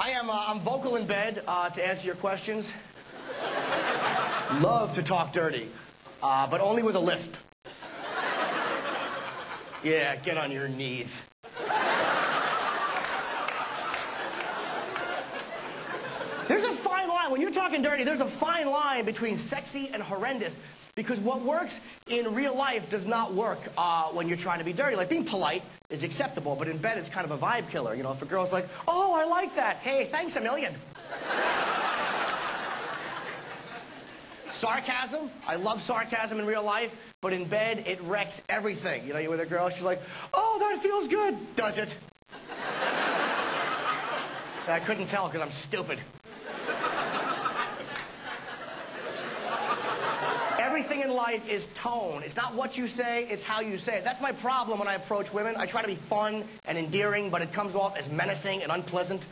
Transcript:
I'm vocal in bed to answer your questions. Love to talk dirty, but only with a lisp. Yeah, get on your knees. There's a fine line. When you're talking dirty, there's a fine line between sexy and horrendous. Because what works in real life does not work when you're trying to be dirty. Like, being polite is acceptable, but in bed it's kind of a vibe killer. You know, if a girl's like, oh, I like that. Hey, thanks a million. Sarcasm. I love sarcasm in real life, but in bed it wrecks everything. You know, you're with a girl, she's like, oh, that feels good. Does it? I couldn't tell because I'm stupid. Everything in life is tone. It's not what you say, it's how you say it. That's my problem when I approach women. I try to be fun and endearing, but it comes off as menacing and unpleasant.